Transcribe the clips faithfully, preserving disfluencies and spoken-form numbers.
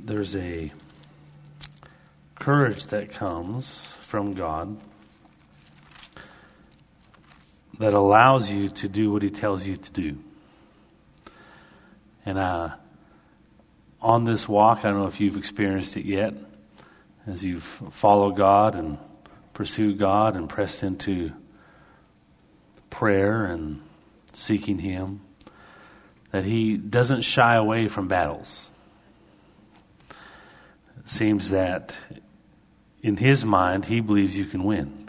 there's a courage that comes from God that allows you to do what he tells you to do. And uh, on this walk, I don't know if you've experienced it yet, as you've followed God and pursued God and pressed into prayer and seeking him, that he doesn't shy away from battles. It seems that in his mind, he believes you can win.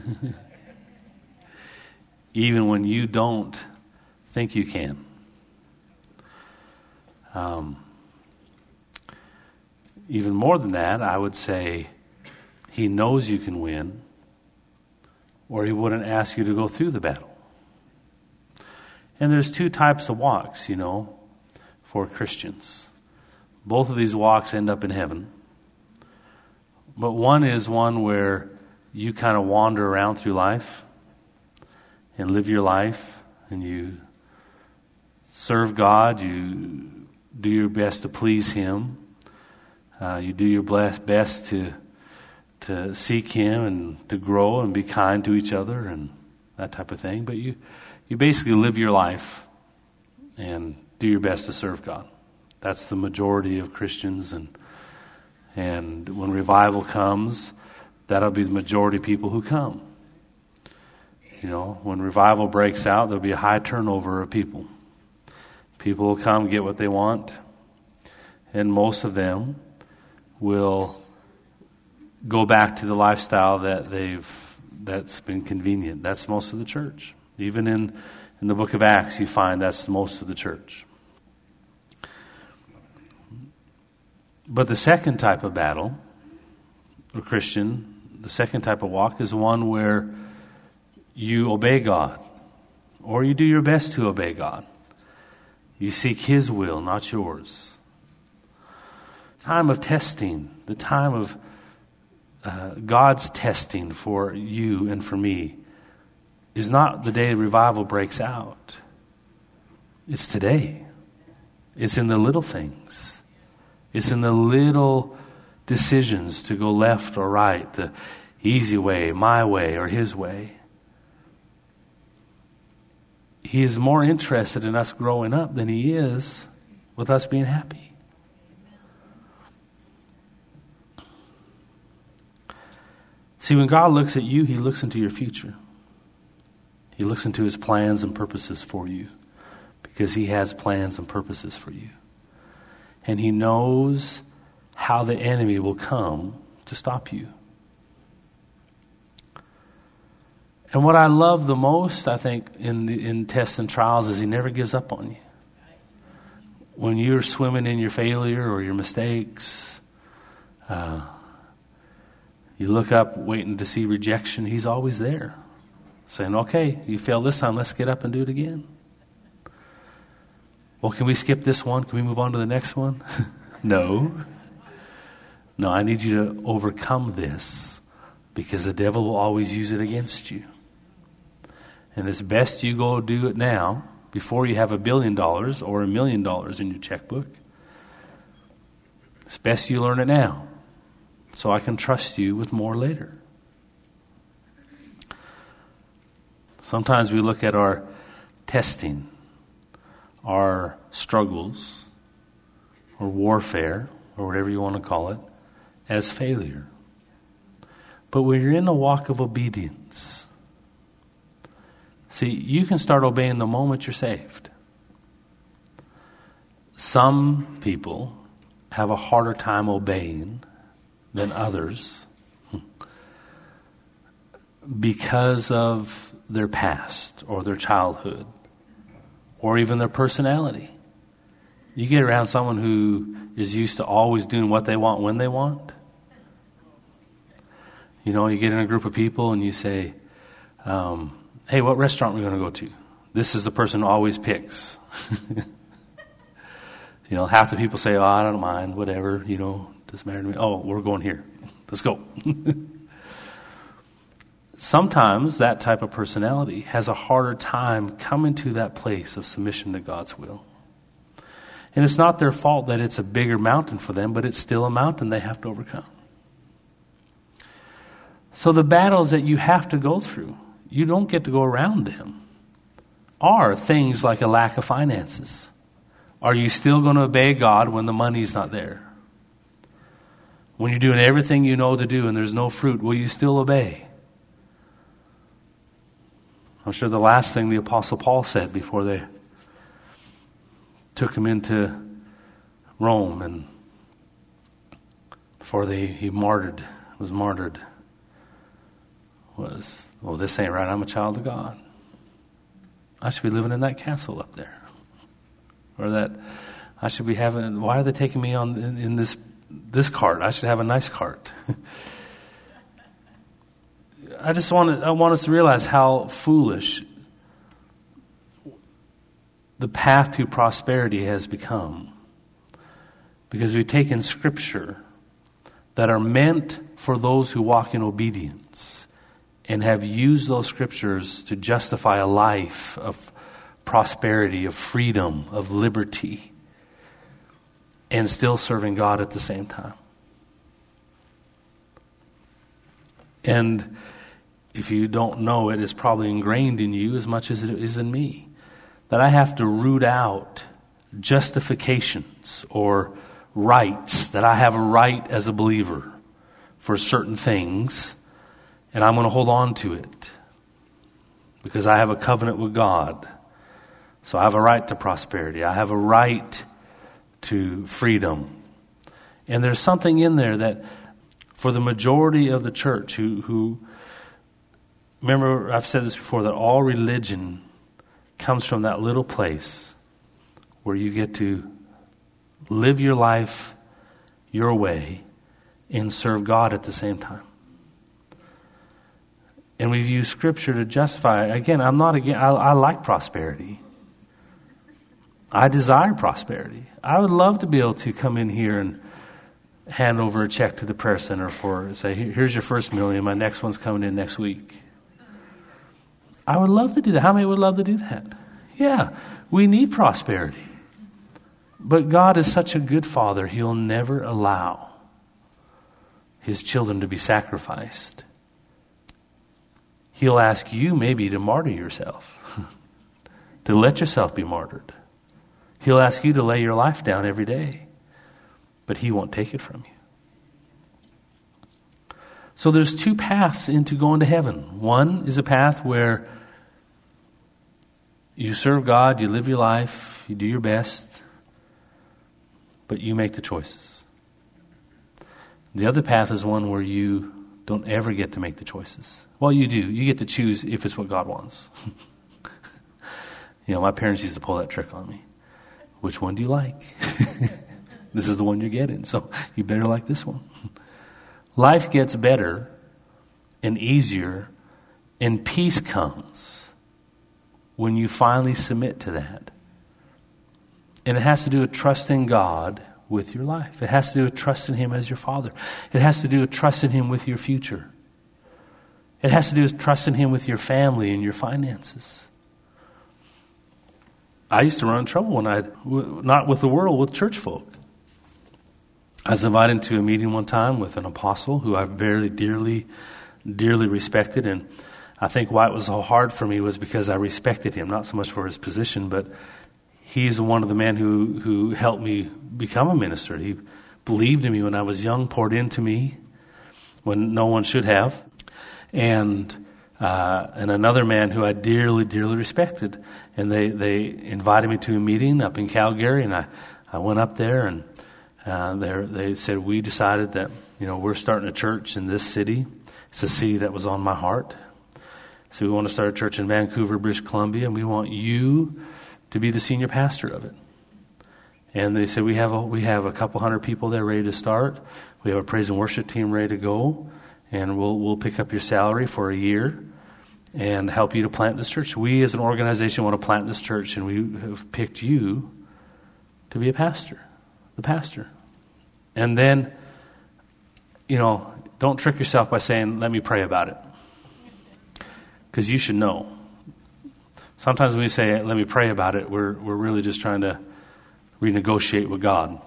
Even when you don't think you can. Um, even more than that, I would say he knows you can win, or he wouldn't ask you to go through the battle. And there's two types of walks, you know, for Christians. Both of these walks end up in heaven. But one is one where you kind of wander around through life and live your life, and you serve God, you do your best to please him, uh, you do your best to to seek him and to grow and be kind to each other and that type of thing. But you, you basically live your life and do your best to serve God. That's the majority of Christians, and and when revival comes, that'll be the majority of people who come. You know, when revival breaks out, there'll be a high turnover of people. People will come, get what they want, and most of them will go back to the lifestyle that they've that's been convenient. That's most of the church. Even in, in the book of Acts, you find that's most of the church. But the second type of battle, or Christian, the second type of walk is one where you obey God, or you do your best to obey God. You seek his will, not yours. Time of testing, the time of uh, God's testing for you and for me, is not the day revival breaks out. It's today. It's in the little things. It's in the little decisions to go left or right, the easy way, my way, or his way. He is more interested in us growing up than he is with us being happy. See, when God looks at you, he looks into your future. He looks into his plans and purposes for you, because he has plans and purposes for you. And he knows how the enemy will come to stop you. And what I love the most, I think, in the, in tests and trials is he never gives up on you. When you're swimming in your failure or your mistakes, uh, you look up waiting to see rejection, he's always there. Saying, okay, you failed this time, let's get up and do it again. Well, can we skip this one? Can we move on to the next one? No. No, I need you to overcome this, because the devil will always use it against you. And it's best you go do it now before you have a billion dollars or a million dollars in your checkbook. It's best you learn it now, so I can trust you with more later. Sometimes we look at our testing, our struggles, or warfare, or whatever you want to call it, as failure. But when you're in a walk of obedience, see, you can start obeying the moment you're saved. Some people have a harder time obeying than others because of their past or their childhood or even their personality. You get around someone who is used to always doing what they want when they want. You know, you get in a group of people and you say, um, hey, what restaurant are we going to go to? This is the person who always picks. You know, half the people say, oh, I don't mind, whatever, you know, doesn't matter to me. Oh, we're going here. Let's go. Sometimes that type of personality has a harder time coming to that place of submission to God's will. And it's not their fault that it's a bigger mountain for them, but it's still a mountain they have to overcome. So the battles that you have to go through, you don't get to go around them, are things like a lack of finances. Are you still going to obey God when the money's not there? When you're doing everything you know to do and there's no fruit, will you still obey? I'm sure the last thing the Apostle Paul said before they took him into Rome and before they he martyred, was martyred, was, well, this ain't right. I'm a child of God. I should be living in that castle up there. Or that I should be having, why are they taking me on in, in this this cart? I should have a nice cart. I just want to, I want us to realize how foolish the path to prosperity has become. Because we've taken scripture that are meant for those who walk in obedience and have used those scriptures to justify a life of prosperity, of freedom, of liberty, and still serving God at the same time. And if you don't know it, it's probably ingrained in you as much as it is in me, that I have to root out justifications or rights, that I have a right as a believer for certain things, and I'm going to hold on to it because I have a covenant with God. So I have a right to prosperity. I have a right to freedom. And there's something in there that for the majority of the church who, who remember, I've said this before, that all religion comes from that little place where you get to live your life your way and serve God at the same time. And we've used scripture to justify. Again, I'm not again. I, I like prosperity. I desire prosperity. I would love to be able to come in here and hand over a check to the prayer center for, say, here's your first million. My next one's coming in next week. I would love to do that. How many would love to do that? Yeah, we need prosperity. But God is such a good Father, He'll never allow His children to be sacrificed. He'll ask you maybe to martyr yourself, to let yourself be martyred. He'll ask you to lay your life down every day, but He won't take it from you. So there's two paths into going to heaven. One is a path where you serve God, you live your life, you do your best, but you make the choices. The other path is one where you don't ever get to make the choices. Well, you do. You get to choose if it's what God wants. You know, my parents used to pull that trick on me. Which one do you like? This is the one you're getting, so you better like this one. Life gets better and easier, and peace comes when you finally submit to that. And it has to do with trusting God with your life. It has to do with trusting Him as your Father. It has to do with trusting Him with your future. It has to do with trusting Him with your family and your finances. I used to run into trouble when I, not with the world, with church folk. I was invited to a meeting one time with an apostle who I very dearly, dearly respected. And I think why it was so hard for me was because I respected him, not so much for his position, but he's one of the men who, who helped me become a minister. He believed in me when I was young, poured into me when no one should have. And uh, and another man who I dearly, dearly respected. And they, they invited me to a meeting up in Calgary, and I, I went up there, and uh, they said, we decided that, you know, we're starting a church in this city. It's a city that was on my heart. So we want to start a church in Vancouver, British Columbia, and we want you to be the senior pastor of it. And they said, we have a, we have a couple hundred people there ready to start. We have a praise and worship team ready to go. And we'll we'll pick up your salary for a year and help you to plant this church. We as an organization want to plant this church, and we have picked you to be a pastor, the pastor. And then, you know, don't trick yourself by saying, let me pray about it. Because you should know. Sometimes when we say, let me pray about it, we're we're really just trying to renegotiate with God.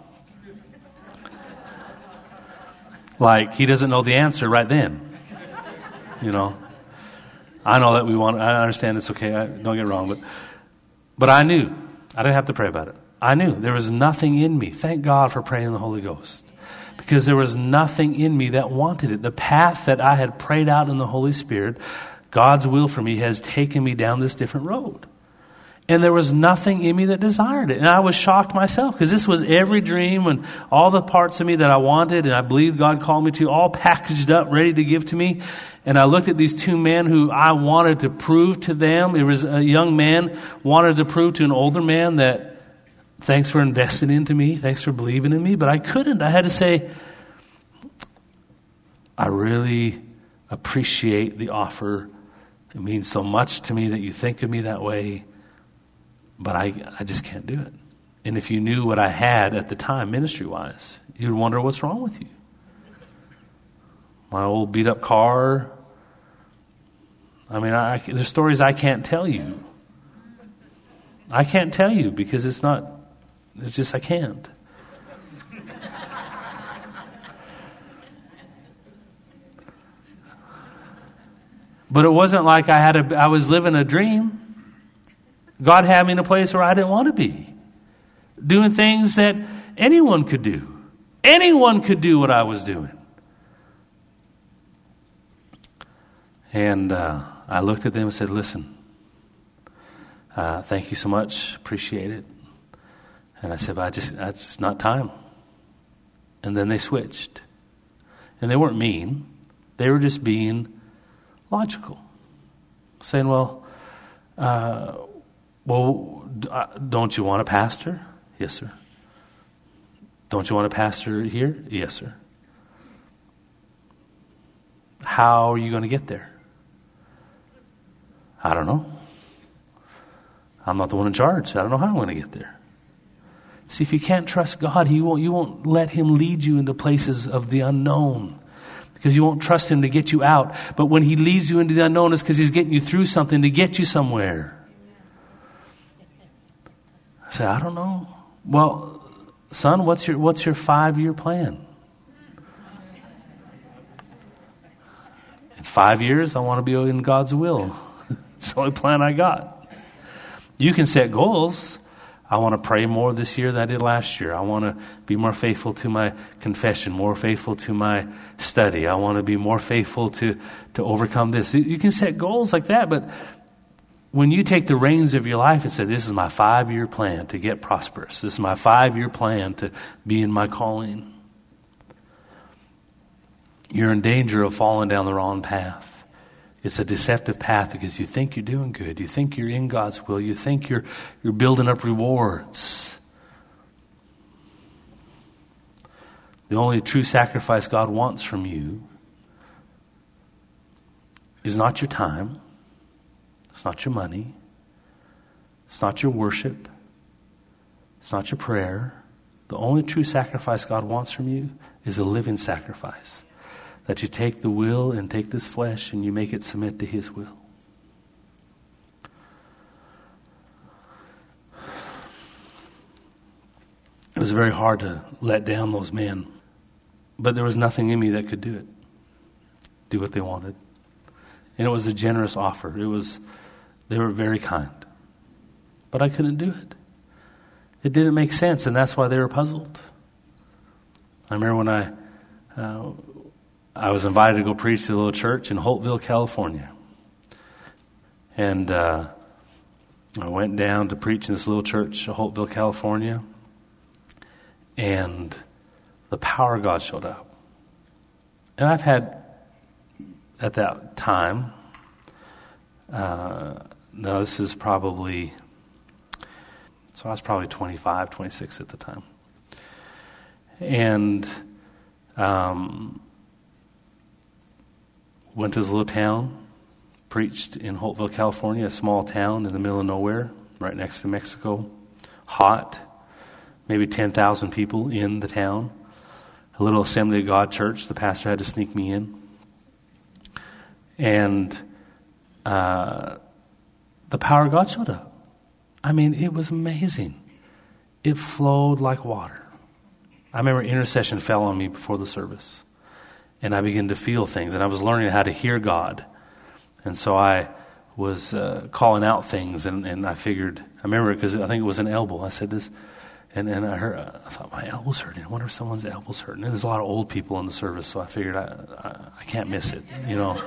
Like, he doesn't know the answer right then. You know, I know that we want, I understand it's okay, I, don't get it wrong, but, but I knew, I didn't have to pray about it. I knew there was nothing in me. Thank God for praying in the Holy Ghost. Because there was nothing in me that wanted it. The path that I had prayed out in the Holy Spirit, God's will for me, has taken me down this different road. And there was nothing in me that desired it. And I was shocked myself, because this was every dream and all the parts of me that I wanted and I believed God called me to, all packaged up, ready to give to me. And I looked at these two men who I wanted to prove to them. It was a young man wanted to prove to an older man that, thanks for investing into me, thanks for believing in me. But I couldn't. I had to say, I really appreciate the offer. It means so much to me that you think of me that way. But I, I just can't do it. And if you knew what I had at the time, ministry-wise, you'd wonder what's wrong with you. My old beat-up car. I mean, I, there's stories I can't tell you. I can't tell you because it's not, it's just I can't. But it wasn't like I had a, I was living a dream. God had me in a place where I didn't want to be. Doing things that anyone could do. Anyone could do what I was doing. And uh, I looked at them and said, listen, uh, thank you so much. Appreciate it. And I said, but I just, it's just not time. And then they switched. And they weren't mean. They were just being logical. Saying, well, uh, well, don't you want a pastor? Yes, sir. Don't you want a pastor here? Yes, sir. How are you going to get there? I don't know. I'm not the one in charge. I don't know how I'm going to get there. See, if you can't trust God, He won't, you won't let Him lead you into places of the unknown. Because you won't trust Him to get you out. But when He leads you into the unknown, it's because He's getting you through something to get you somewhere. I said, I don't know. Well, son, what's your what's your five-year plan? In five years, I want to be in God's will. It's the only plan I got. You can set goals. I want to pray more this year than I did last year. I want to be more faithful to my confession, more faithful to my study. I want to be more faithful to, to overcome this. You can set goals like that, but when you take the reins of your life and say, this is my five-year plan to get prosperous. This is my five-year plan to be in my calling. You're in danger of falling down the wrong path. It's a deceptive path because you think you're doing good. You think you're in God's will. You think you're you're building up rewards. The only true sacrifice God wants from you is not your time. It's not your money. It's not your worship. It's not your prayer. The only true sacrifice God wants from you is a living sacrifice. That you take the will and take this flesh and you make it submit to His will. It was very hard to let down those men. But there was nothing in me that could do it. Do what they wanted. And it was a generous offer. It was, they were very kind. But I couldn't do it. It didn't make sense, and that's why they were puzzled. I remember when I... Uh, I was invited to go preach to a little church in Holtville, California. And uh, I went down to preach in this little church in Holtville, California. And the power of God showed up. And I've had, at that time, uh, no, this is probably, so I was probably twenty-five, twenty-six at the time. And... Um, went to this little town, preached in Holtville, California, a small town in the middle of nowhere, right next to Mexico. Hot, maybe ten thousand people in the town. A little Assembly of God church. The pastor had to sneak me in. And uh, the power of God showed up. I mean, it was amazing. it flowed like water. I remember intercession fell on me before the service, and I began to feel things, and I was learning how to hear God. And so I was uh, calling out things, and, and I figured, I remember it because I think it was an elbow. I said this, and, and I heard, I thought, my elbow's hurting. I wonder if someone's elbow's hurting. And there's a lot of old people in the service, so I figured I, I, I can't miss it, you know.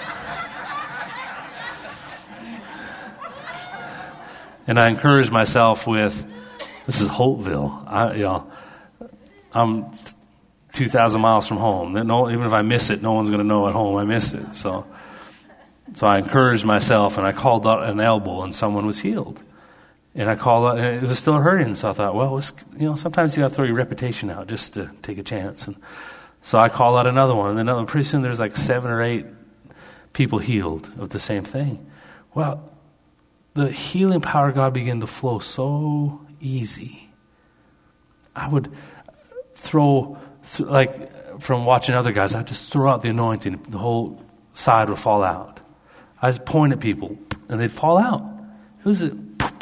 And I encouraged myself with, this is Holtville. I, you know, I'm two thousand miles from home. No, even if I miss it, no one's going to know at home I missed it. So, so I encouraged myself, and I called out an elbow, and someone was healed. And I called out, and it was still hurting. So I thought, well, it's, you know, sometimes you got to throw your reputation out just to take a chance. And so I called out another one, and another. Pretty soon, there's like seven or eight people healed of the same thing. Well, the healing power of God began to flow so easy. I would throw, th- like from watching other guys, I'd just throw out the anointing. The whole side would fall out. I'd point at people, and they'd fall out. It was, a, it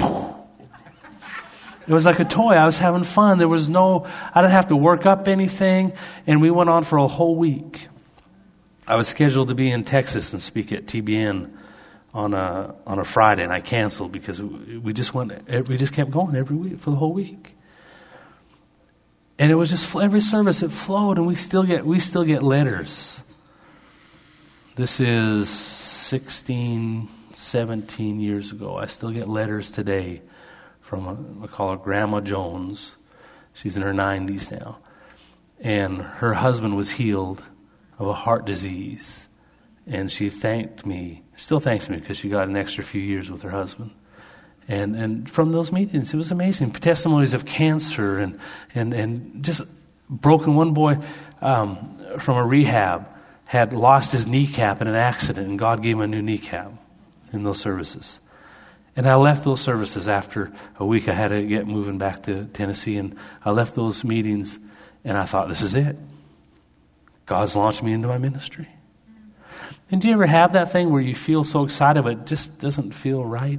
was like a toy. I was having fun. There was no, I didn't have to work up anything, and we went on for a whole week. I was scheduled to be in Texas and speak at T B N on a on a Friday, and I canceled because we just went. We just kept going every week for the whole week, and it was just every service it flowed, and we still get we still get letters. This is sixteen, seventeen years ago. I still get letters today from a, I call her Grandma Jones. She's in her nineties now, and her husband was healed of a heart disease, and she thanked me. Still thanks me because she got an extra few years with her husband. And and from those meetings, it was amazing. Testimonies of cancer and and, and just broken. One boy um, from a rehab had lost his kneecap in an accident, and God gave him a new kneecap in those services. And I left those services after a week. I had to get moving back to Tennessee, and I left those meetings, and I thought, this is it. God's launched me into my ministry. And do you ever have that thing where you feel so excited, but it just doesn't feel right?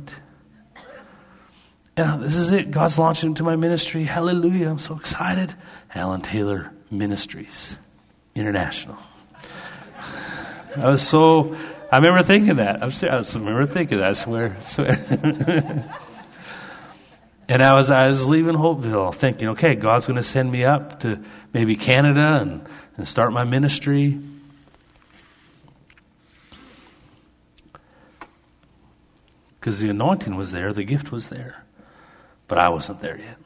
And this is it. God's launched into my ministry. Hallelujah. I'm so excited. Alan Taylor Ministries International. I was so, I remember thinking that. I'm serious. I remember thinking that. I swear. I swear. And I was, I was leaving Holtville thinking, okay, God's going to send me up to maybe Canada and, and start my ministry. Because the anointing was there, the gift was there. But I wasn't there yet.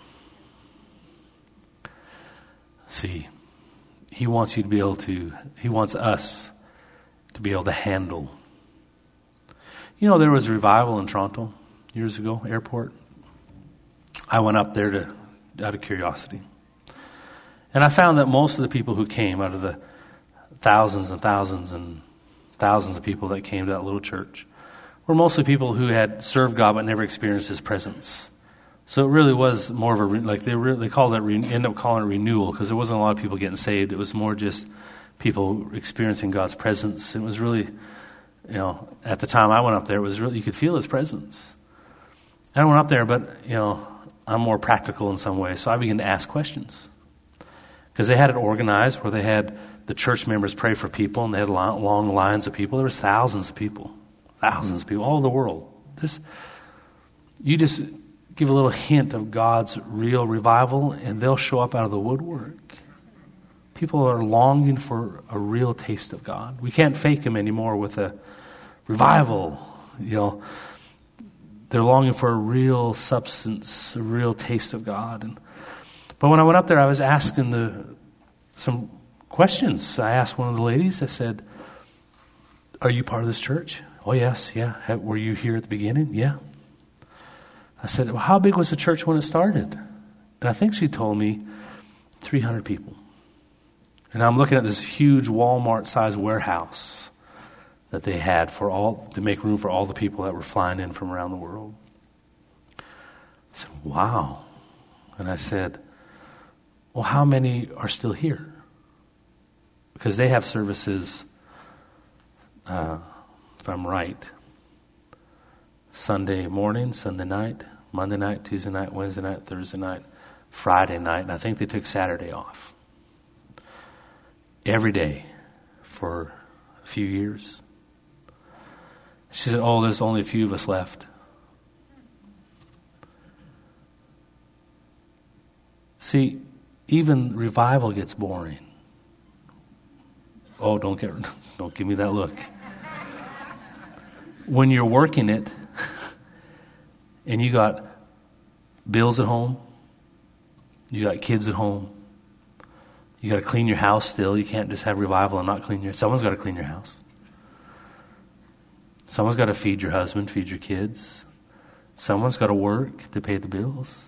See, he wants you to be able to, he wants us to be able to handle. You know, there was a revival in Toronto years ago, airport. I went up there to, out of curiosity. And I found that most of the people who came, out of the thousands and thousands and thousands of people that came to that little church, were mostly people who had served God but never experienced His presence. So it really was more of a, like they really, they called it, ended up calling it renewal, because there wasn't a lot of people getting saved. It was more just people experiencing God's presence. It was really, you know, at the time I went up there, it was really, you could feel His presence. I went up there, but, you know, I'm more practical in some ways, so I began to ask questions. Because they had it organized where they had the church members pray for people, and they had long, long lines of people. There was thousands of people. Thousands of people all over the world. This, you just give a little hint of God's real revival, and they'll show up out of the woodwork. People are longing for a real taste of God. We can't fake Him anymore with a revival. You know, they're longing for a real substance, a real taste of God. And but when I went up there, I was asking the some questions. I asked one of the ladies. I said, "Are you part of this church?" "Oh, yes, yeah." "Were you here at the beginning?" "Yeah." I said, "Well, how big was the church when it started?" And I think she told me three hundred people. And I'm looking at this huge Walmart-sized warehouse that they had for all to make room for all the people that were flying in from around the world. I said, "Wow." And I said, "Well, how many are still here?" Because they have services, uh, if I'm right, Sunday morning, Sunday night, Monday night, Tuesday night, Wednesday night, Thursday night, Friday night, and I think they took Saturday off. Every day for a few years. She said, oh, there's only a few of us left. See, even revival gets boring. Oh, don't get, don't give me that look. When you're working it, and you got bills at home, you got kids at home, you got to clean your house still. You can't just have revival and not clean your. Someone's got to clean your house. Someone's got to feed your husband, feed your kids. Someone's got to work to pay the bills.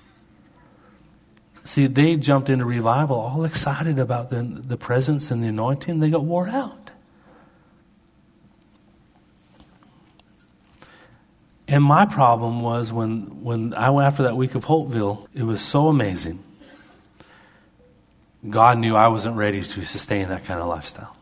See, they jumped into revival all excited about the, the presence and the anointing. They got wore out. And my problem was when, when I went after that week of Holtville, it was so amazing. God knew I wasn't ready to sustain that kind of lifestyle.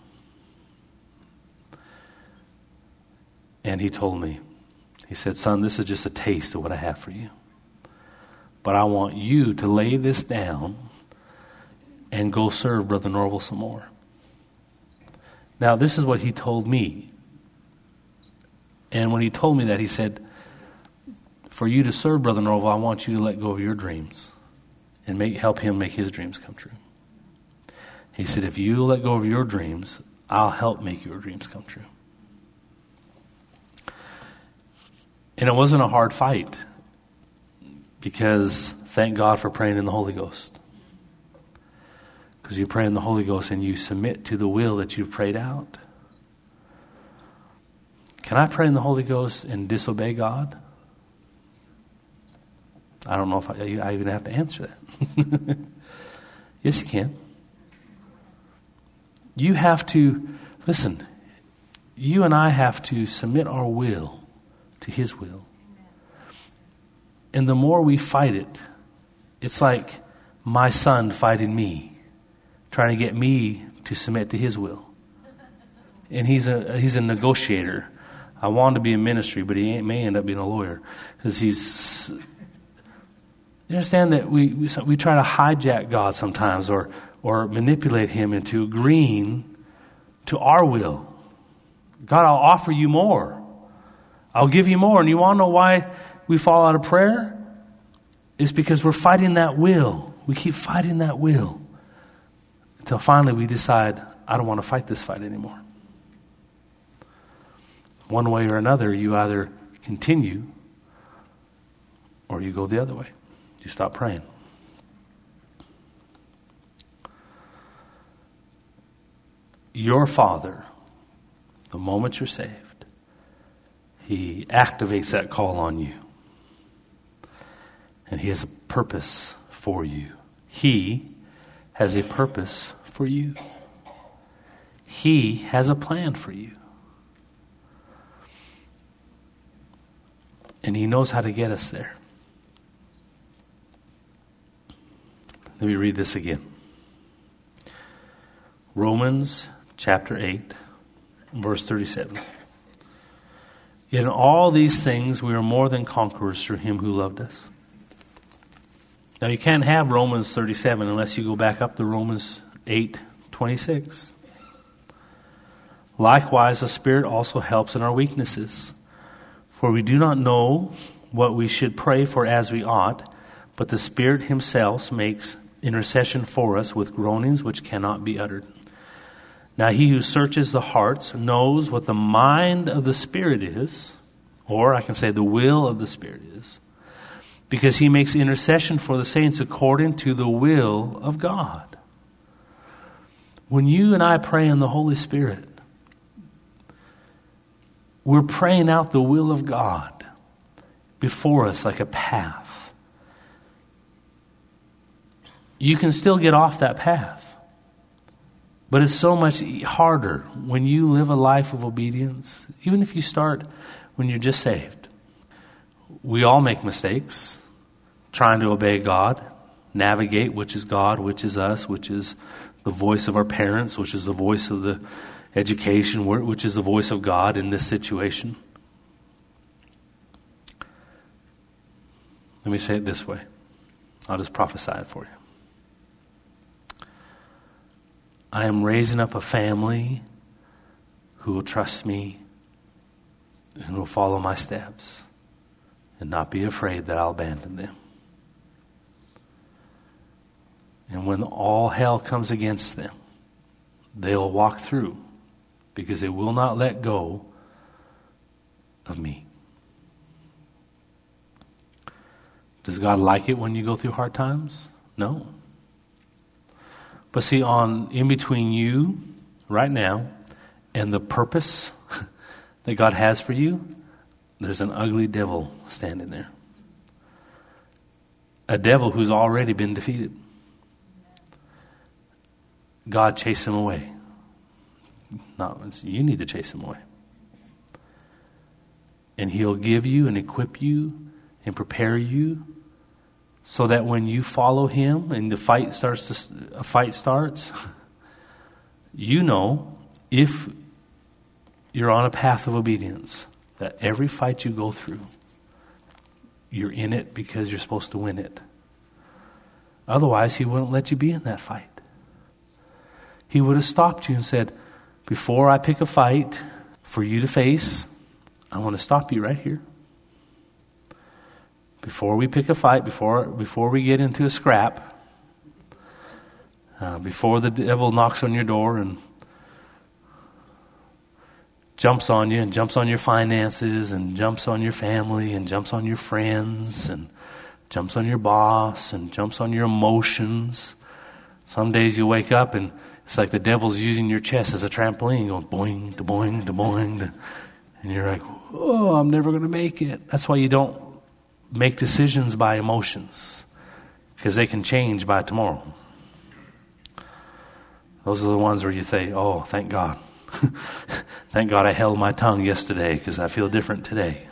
And he told me, he said, son, this is just a taste of what I have for you. But I want you to lay this down and go serve Brother Norval some more. Now, this is what he told me. And when he told me that, he said, for you to serve Brother Norval, I want you to let go of your dreams and make, help him make his dreams come true. He said, if you let go of your dreams, I'll help make your dreams come true. And it wasn't a hard fight, because thank God for praying in the Holy Ghost. Because you pray in the Holy Ghost and you submit to the will that you've prayed out. Can I pray in the Holy Ghost and disobey God? I don't know if I, I even have to answer that. Yes, you can. You have to, listen, you and I have to submit our will to his will. And the more we fight it, it's like my son fighting me, trying to get me to submit to his will. And he's a he's a negotiator. I want to be in ministry, but he ain't, may end up being a lawyer, because he's. You understand that we, we we try to hijack God sometimes, or or manipulate him into agreeing to our will. God, I'll offer you more. I'll give you more. And you want to know why we fall out of prayer? It's because we're fighting that will. We keep fighting that will until finally we decide, I don't want to fight this fight anymore. One way or another, you either continue or you go the other way. You stop praying. Your Father, the moment you're saved, he activates that call on you. And he has a purpose for you. He has a purpose for you. He has a plan for you. And he knows how to get us there. Let me read this again. Romans chapter eight, verse thirty-seven. Yet in all these things we are more than conquerors through him who loved us. Now you can't have Romans thirty-seven unless you go back up to Romans eight twenty-six. Likewise, the Spirit also helps in our weaknesses. For we do not know what we should pray for as we ought, but the Spirit himself makes intercession for us with groanings which cannot be uttered. Now he who searches the hearts knows what the mind of the Spirit is, or I can say the will of the Spirit is, because he makes intercession for the saints according to the will of God. When you and I pray in the Holy Spirit, we're praying out the will of God before us like a path. You can still get off that path. But it's so much harder when you live a life of obedience, even if you start when you're just saved. We all make mistakes trying to obey God, navigate which is God, which is us, which is the voice of our parents, which is the voice of the education, which is the voice of God in this situation. Let me say it this way. I'll just prophesy it for you. I am raising up a family who will trust me and will follow my steps and not be afraid that I'll abandon them. And when all hell comes against them, they'll walk through because they will not let go of me. Does God like it when you go through hard times? No. But see, on in between you right now and the purpose that God has for you, there's an ugly devil standing there. A devil who's already been defeated. God chased him away. Not, you need to chase him away. And he'll give you and equip you and prepare you so that when you follow him and the fight starts, to, a fight starts, you know, if you're on a path of obedience, that every fight you go through, you're in it because you're supposed to win it. Otherwise, he wouldn't let you be in that fight. He would have stopped you and said, before I pick a fight for you to face, I want to stop you right here. Before we pick a fight, before before we get into a scrap, uh, before the devil knocks on your door and jumps on you and jumps on your finances and jumps on your family and jumps on your friends and jumps on your boss and jumps on your emotions. Some days you wake up and it's like the devil's using your chest as a trampoline, going boing, to boing, to boing, to, and you're like, oh, I'm never going to make it. That's why you don't make decisions by emotions, because they can change by tomorrow. Those are the ones where you say, oh, thank God. Thank God I held my tongue yesterday because I feel different today.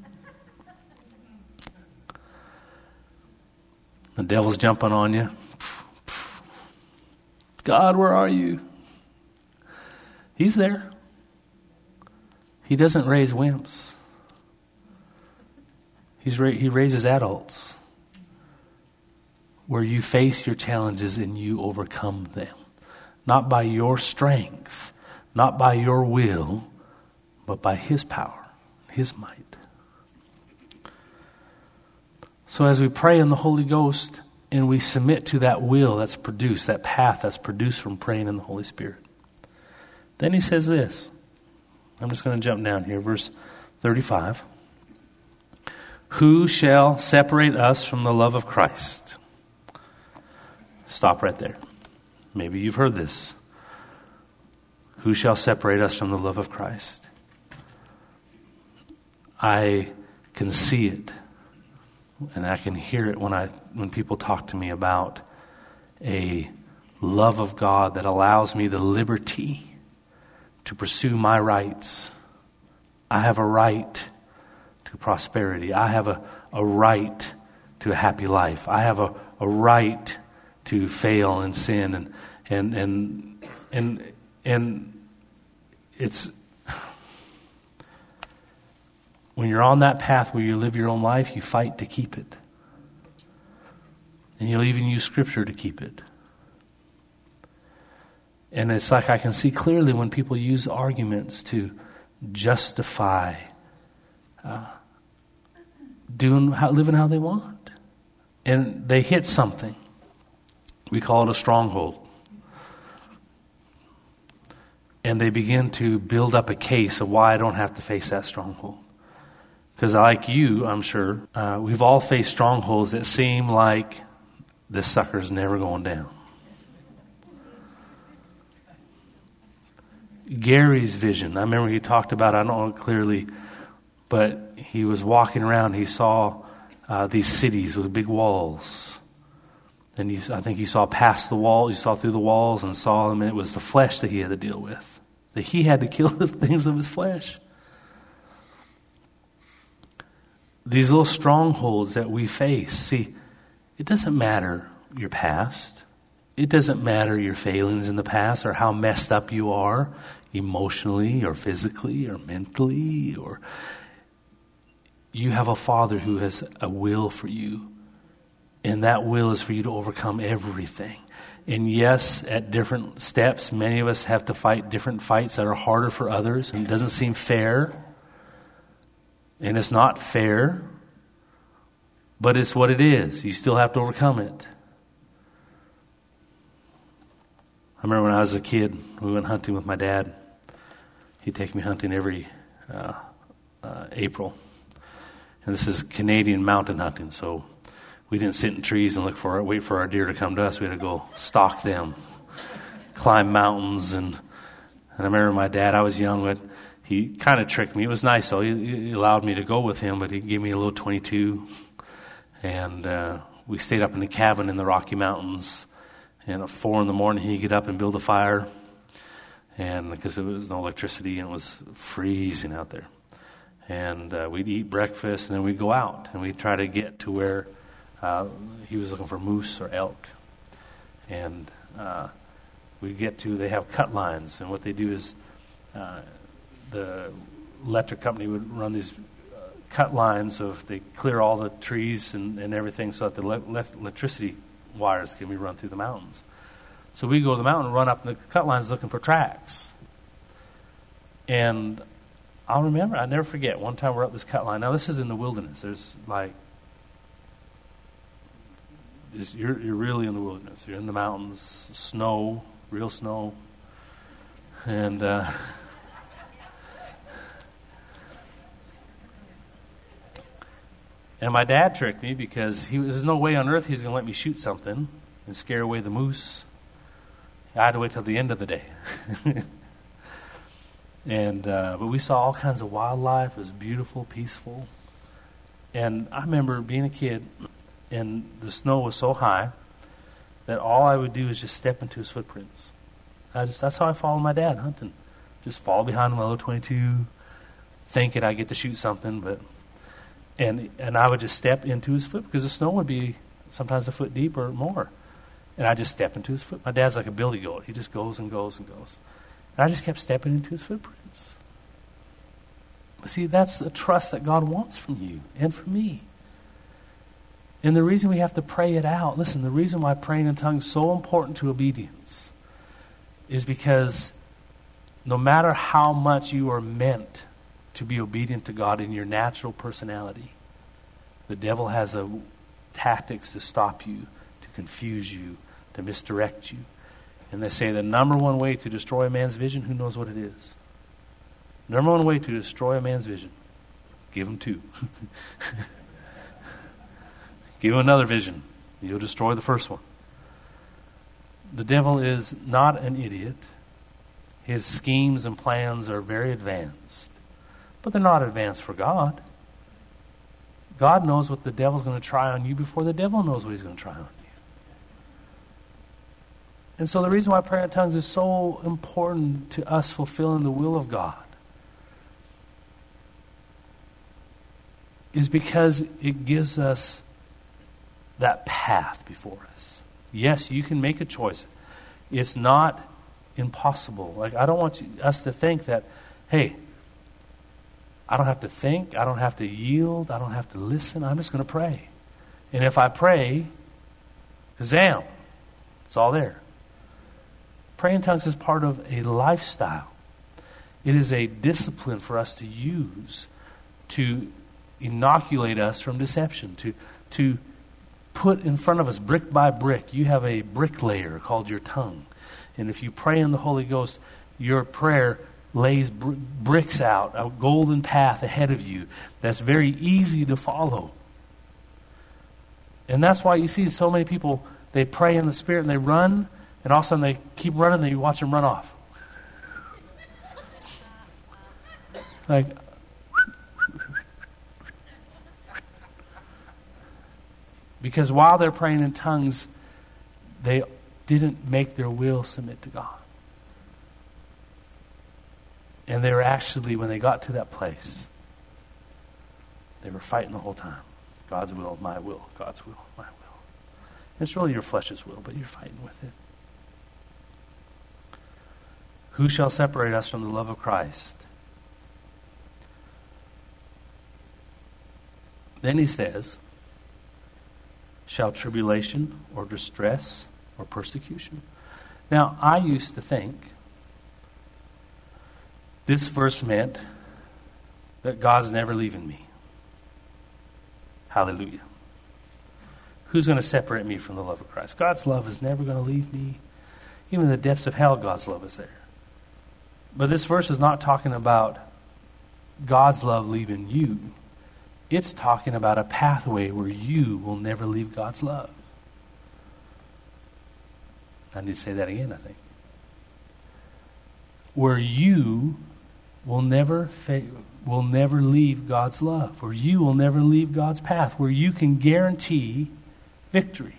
The devil's jumping on you. God, where are you? He's there. He doesn't raise wimps. He's ra- he raises adults where you face your challenges and you overcome them. Not by your strength, not by your will, but by his power, his might. So as we pray in the Holy Ghost and we submit to that will that's produced, that path that's produced from praying in the Holy Spirit, then he says this. I'm just going to jump down here, verse thirty-five. Who shall separate us from the love of Christ? Stop right there. Maybe you've heard this. Who shall separate us from the love of Christ? I can see it, and I can hear it when I when people talk to me about a love of God that allows me the liberty to pursue my rights. I have a right to prosperity. I have a, a right to a happy life. I have a, a right to fail and sin and and and and and it's when you're on that path where you live your own life, you fight to keep it. And you'll even use scripture to keep it. And it's like I can see clearly when people use arguments to justify uh, doing how, living how they want. And they hit something. We call it a stronghold. And they begin to build up a case of why I don't have to face that stronghold. Because like you, I'm sure, uh, we've all faced strongholds that seem like this sucker's never going down. Gary's vision, I remember he talked about, I don't know clearly, but he was walking around, he saw uh, these cities with big walls. And he, I think he saw past the wall, he saw through the walls and saw them, and it was the flesh that he had to deal with. That he had to kill the things of his flesh. These little strongholds that we face, see, it doesn't matter your past. It doesn't matter your failings in the past or how messed up you are emotionally or physically or mentally, or you have a Father who has a will for you And that will is for you to overcome everything. And yes, at different steps, many of us have to fight different fights that are harder for others, and it doesn't seem fair. And it's not fair, but it's what it is. You still have to overcome it. I remember when I was a kid, we went hunting with my dad. He'd take me hunting every uh, uh, April. And this is Canadian mountain hunting, so we didn't sit in trees and look for our, wait for our deer to come to us. We had to go stalk them, climb mountains. And, and I remember my dad, I was young, but he kind of tricked me. It was nice, though. He, he allowed me to go with him, but he gave me a little twenty-two. And uh, we stayed up in the cabin in the Rocky Mountains. And at four in the morning, he'd get up and build a fire. And because there was no electricity and it was freezing out there. And uh, we'd eat breakfast, and then we'd go out. And we'd try to get to where uh, he was looking for moose or elk. And uh, we'd get to, they have cut lines. And what they do is uh, the electric company would run these uh, cut lines of, they clear all the trees and, and everything so that the le- le- electricity wires can be run through the mountains. So we go to the mountain and run up the cut lines looking for tracks. And I'll remember, I never forget, one time we're up this cut line. Now this is in the wilderness. There's like, it's, you're, you're really in the wilderness. You're in the mountains, snow, real snow. And uh, and my dad tricked me because he, there's no way on earth he was going to let me shoot something and scare away the moose. I had to wait till the end of the day. and uh, but we saw all kinds of wildlife. It was beautiful, peaceful. And I remember being a kid, and the snow was so high that all I would do is just step into his footprints. I just that's how I followed my dad hunting. Just follow behind my little twenty-two, thinking I get to shoot something, but and and I would just step into his foot because the snow would be sometimes a foot deep or more. And I just step into his foot. My dad's like a billy goat. He just goes and goes and goes. And I just kept stepping into his footprints. But see, that's the trust that God wants from you and from me. And the reason we have to pray it out, listen, the reason why praying in tongues is so important to obedience is because no matter how much you are meant to be obedient to God in your natural personality, the devil has a, tactics to stop you, to confuse you, to misdirect you. And they say the number one way to destroy a man's vision, who knows what it is? Number one way to destroy a man's vision, give him two. Give him another vision. You'll destroy the first one. The devil is not an idiot. His schemes and plans are very advanced. But they're not advanced for God. God knows what the devil's going to try on you before the devil knows what he's going to try on you. And so the reason why prayer in tongues is so important to us fulfilling the will of God is because it gives us that path before us. Yes, you can make a choice. It's not impossible. Like, I don't want you, us to think that, hey, I don't have to think, I don't have to yield, I don't have to listen, I'm just going to pray. And if I pray, kazam, it's all there. Praying in tongues is part of a lifestyle. It is a discipline for us to use to inoculate us from deception, to, to put in front of us brick by brick. You have a bricklayer called your tongue. And if you pray in the Holy Ghost, your prayer lays br- bricks out, a golden path ahead of you that's very easy to follow. And that's why you see so many people, they pray in the Spirit and they run, and all of a sudden they keep running and you watch them run off. Like, because while they're praying in tongues, they didn't make their will submit to God. And they were actually, when they got to that place, they were fighting the whole time. God's will, my will, God's will, my will. It's really your flesh's will, but you're fighting with it. Who shall separate us from the love of Christ? Then he says, shall tribulation or distress or persecution. Now, I used to think this verse meant that God's never leaving me. Hallelujah. Who's going to separate me from the love of Christ? God's love is never going to leave me. Even in the depths of hell, God's love is there. But this verse is not talking about God's love leaving you. It's talking about a pathway where you will never leave God's love. I need to say that again, I think. Where you will never fa- will never leave God's love. Where you will never leave God's path. Where you can guarantee victory.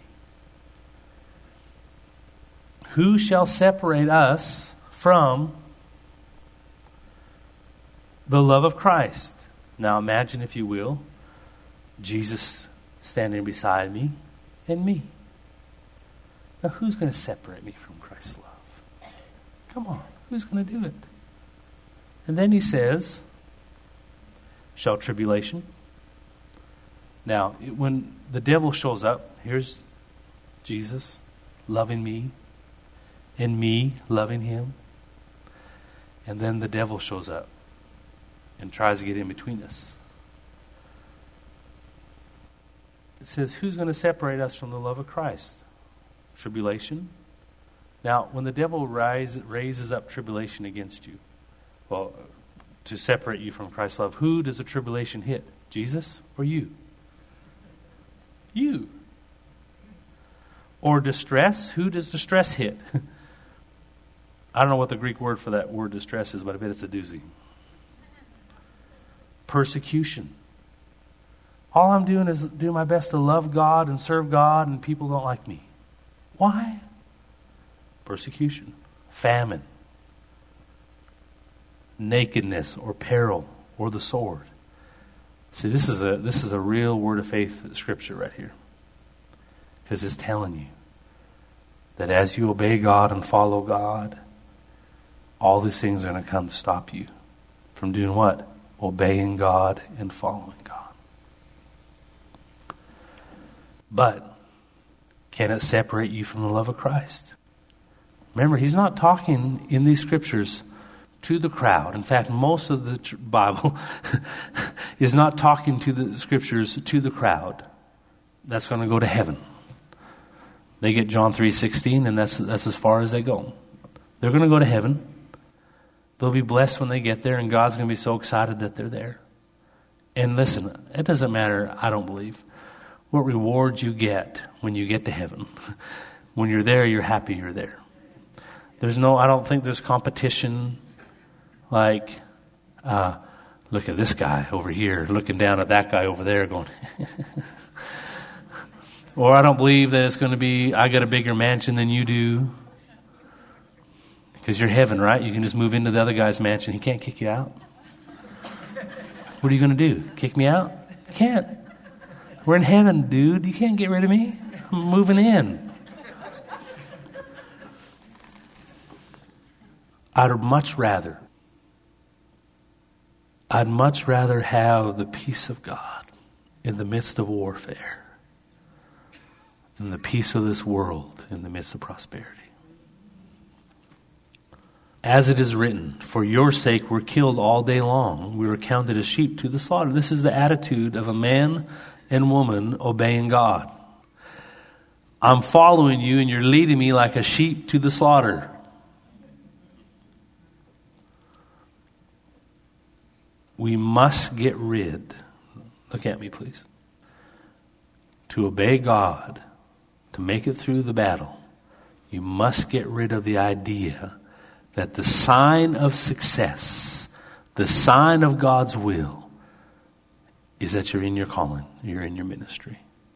Who shall separate us from the love of Christ? Now imagine, if you will, Jesus standing beside me and me. Now who's going to separate me from Christ's love? Come on, who's going to do it? And then he says, shall tribulation. Now, when the devil shows up, here's Jesus loving me and me loving him. And then the devil shows up and tries to get in between us. It says, who's going to separate us from the love of Christ? Tribulation. Now, when the devil rise, raises up tribulation against you, well, to separate you from Christ's love, who does the tribulation hit? Jesus or you? You. Or distress, who does distress hit? I don't know what the Greek word for that word distress is, but I bet it's a doozy. Persecution. All I'm doing is doing my best to love God and serve God, and people don't like me. Why? Persecution. Famine. Nakedness or peril or the sword. See, this is a this is a real word of faith scripture right here. Because it's telling you that as you obey God and follow God, all these things are going to come to stop you from doing what? Obeying God and following God. But can it separate you from the love of Christ? Remember, he's not talking in these scriptures to the crowd. In fact, most of the tr- Bible is not talking to the scriptures to the crowd that's going to go to heaven. They get John three sixteen, and that's that's as far as they go. They're going to go to heaven. They'll be blessed when they get there, and God's going to be so excited that they're there. And listen, it doesn't matter, I don't believe, what reward you get when you get to heaven. When you're there, you're happy you're there. There's no, I don't think there's competition like, uh, look at this guy over here, looking down at that guy over there going, or I don't believe that it's going to be, I got a bigger mansion than you do. Because you're heaven, right? You can just move into the other guy's mansion. He can't kick you out. What are you going to do? Kick me out? You can't. We're in heaven, dude. You can't get rid of me. I'm moving in. I'd much rather, I'd much rather have the peace of God in the midst of warfare than the peace of this world in the midst of prosperity. As it is written, for your sake we're killed all day long. We were counted as sheep to the slaughter. This is the attitude of a man and woman obeying God. I'm following you and you're leading me like a sheep to the slaughter. We must get rid, look at me please, to obey God, to make it through the battle, you must get rid of the idea that the sign of success, the sign of God's will, is that you're in your calling, you're in your ministry.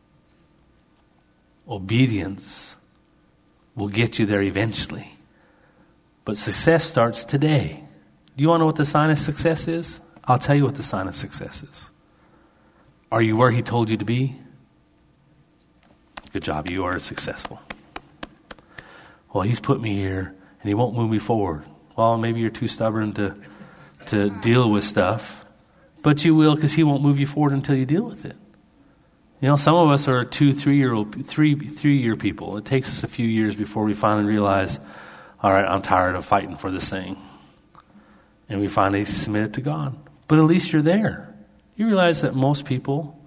Obedience will get you there eventually. But success starts today. Do you want to know what the sign of success is? I'll tell you what the sign of success is. Are you where he told you to be? Good job, you are successful. Well, he's put me here and he won't move me forward. Well, maybe you're too stubborn to to deal with stuff, but you will because he won't move you forward until you deal with it. You know, some of us are two, three-year-old, three, three-year people. It takes us a few years before we finally realize, all right, I'm tired of fighting for this thing. And we finally submit it to God. But at least you're there. You realize that most people,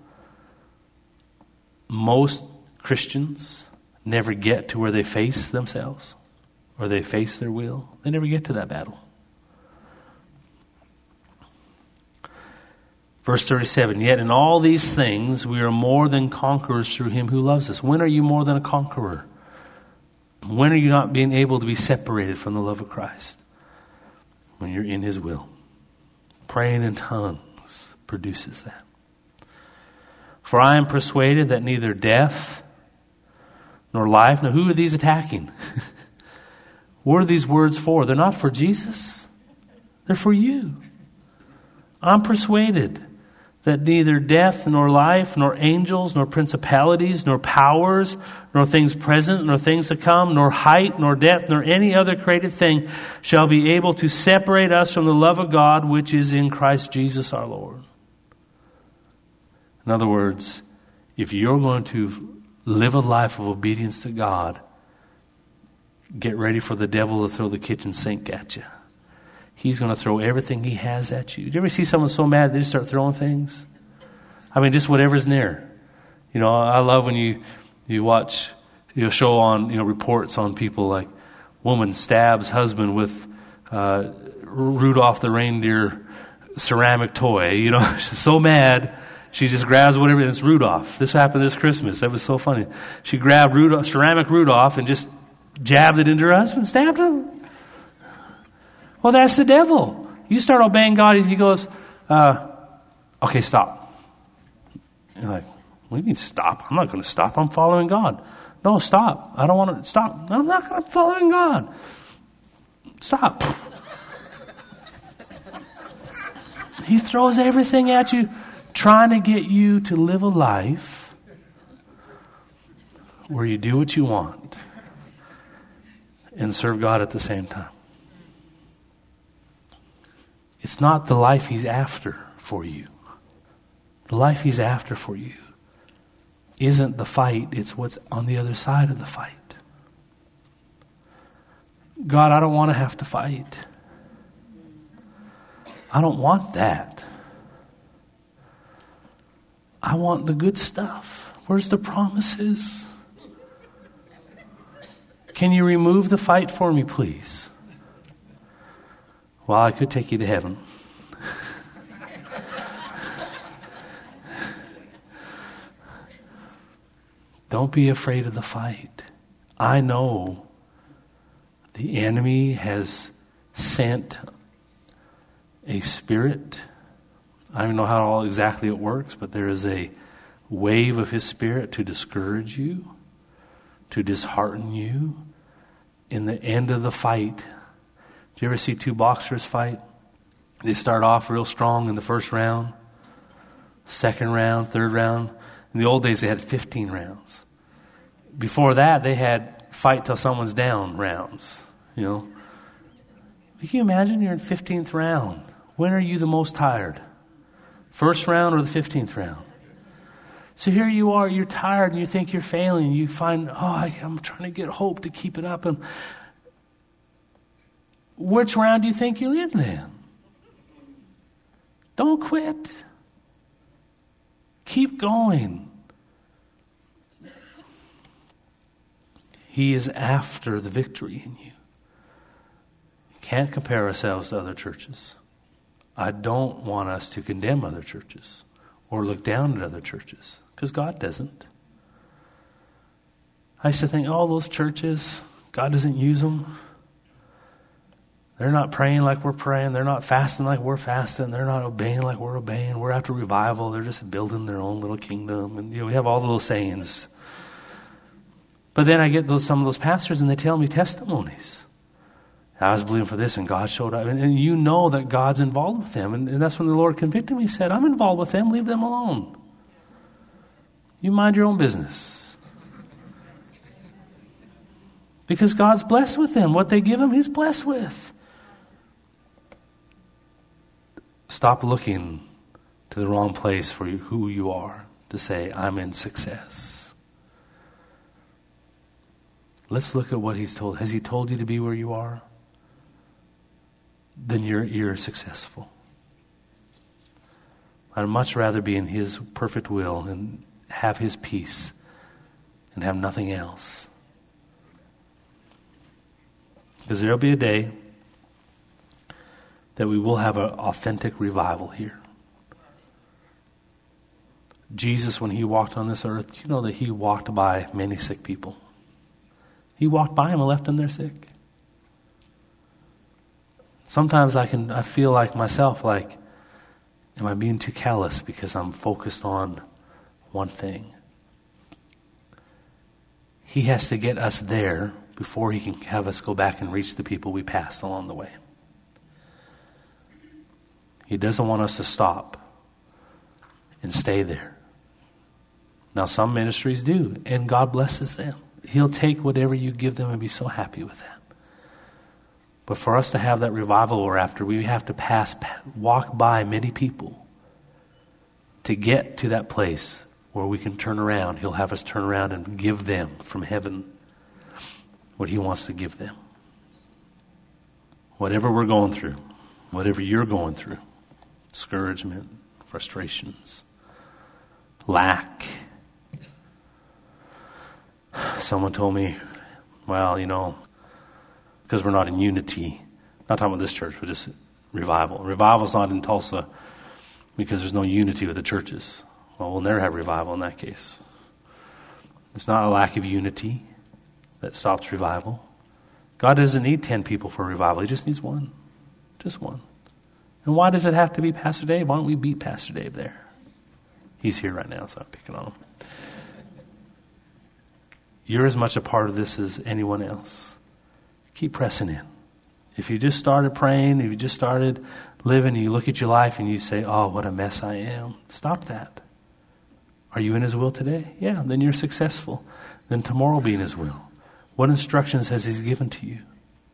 most Christians, never get to where they face themselves or they face their will. They never get to that battle. Verse thirty-seven, yet in all these things we are more than conquerors through him who loves us. When are you more than a conqueror? When are you not being able to be separated from the love of Christ? When you're in his will. Praying in tongues produces that. For I am persuaded that neither death nor life. Now who are these attacking? What are these words for? They're not for Jesus. They're for you. I'm persuaded that neither death nor life, nor angels, nor principalities, nor powers, nor things present, nor things to come, nor height, nor depth, nor any other created thing shall be able to separate us from the love of God which is in Christ Jesus our Lord. In other words, if you're going to live a life of obedience to God, get ready for the devil to throw the kitchen sink at you. He's going to throw everything he has at you. Did you ever see someone so mad they just start throwing things? I mean, just whatever's near. You know, I love when you you watch, you know, show on, you know, reports on people like woman stabs husband with uh, Rudolph the reindeer ceramic toy. You know, she's so mad, she just grabs whatever, and it's Rudolph. This happened this Christmas. That was so funny. She grabbed Rudolph, ceramic Rudolph and just jabbed it into her husband, stabbed him. Well, that's the devil. You start obeying God, he goes, uh, okay, stop. You're like, what do you mean stop? I'm not going to stop. I'm following God. No, stop. I don't want to stop. I'm not going to following God. Stop. He throws everything at you, trying to get you to live a life where you do what you want and serve God at the same time. It's not the life he's after for you. The life he's after for you isn't the fight, it's what's on the other side of the fight. God, I don't want to have to fight. I don't want that. I want the good stuff. Where's the promises? Can you remove the fight for me, please? Well, I could take you to heaven. Don't be afraid of the fight. I know the enemy has sent a spirit. I don't know how all exactly it works, but there is a wave of his spirit to discourage you, to dishearten you. In the end of the fight, do you ever see two boxers fight? They start off real strong in the first round, second round, third round. In the old days, they had fifteen rounds. Before that, they had fight till someone's down rounds, you know. Can you imagine you're in fifteenth round? When are you the most tired? First round or the fifteenth round? So here you are, you're tired and you think you're failing. You find, oh, I, I'm trying to get hope to keep it up. And which round do you think you're in then? Don't quit. Keep going. He is after the victory in you. Can't compare ourselves to other churches. I don't want us to condemn other churches or look down at other churches, because God doesn't. I used to think, oh, those churches, God doesn't use them. They're not praying like we're praying. They're not fasting like we're fasting. They're not obeying like we're obeying. We're after revival. They're just building their own little kingdom. And you know, we have all those sayings. But then I get those some of those pastors and they tell me testimonies. I was believing for this and God showed up. And, and you know that God's involved with them. And, and that's when the Lord convicted me. He said, I'm involved with them. Leave them alone. You mind your own business. Because God's blessed with them. What they give him, he's blessed with. Stop looking to the wrong place for you, who you are. to say, I'm in success. Let's look at what he's told. Has he told you to be where you are? Then you're, you're successful. I'd much rather be in his perfect will and have his peace and have nothing else. Because there'll be a day that we will have an authentic revival here. Jesus, when he walked on this earth, you know that he walked by many sick people. He walked by them and left them there sick. Sometimes I can, I feel like myself, like, am I being too callous because I'm focused on one thing? He has to get us there before he can have us go back and reach the people we passed along the way. He doesn't want us to stop and stay there. Now, some ministries do, and God blesses them. He'll take whatever you give them and be so happy with that. But for us to have that revival we're after, we have to pass, walk by many people to get to that place where we can turn around. He'll have us turn around and give them from heaven what he wants to give them. Whatever we're going through, whatever you're going through, discouragement, frustrations, lack. Someone told me, well, you know, because we're not in unity, not talking about this church, but just revival. Revival's not in Tulsa because there's no unity with the churches. Well, we'll never have revival in that case. It's not a lack of unity that stops revival. God doesn't need ten people for revival. He just needs one. Just one. And why does it have to be Pastor Dave? Why don't we beat Pastor Dave there? He's here right now, so I'm picking on him. You're as much a part of this as anyone else. Keep pressing in. If you just started praying, if you just started living, and you look at your life and you say, oh, what a mess I am, stop that. Are you in his will today? Yeah, then you're successful. Then tomorrow will be in his will. What instructions has he given to you?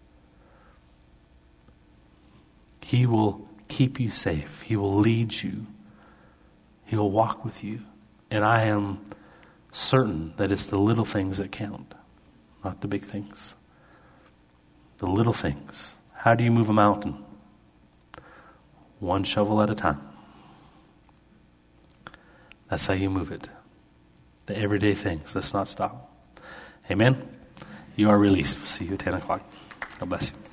He will keep you safe. He will lead you. He will walk with you. And I am certain that it's the little things that count, not the big things. The little things. How do you move a mountain? One shovel at a time. That's how you move it. The everyday things. Let's not stop. Amen? You are released. We'll see you at ten o'clock. God bless you.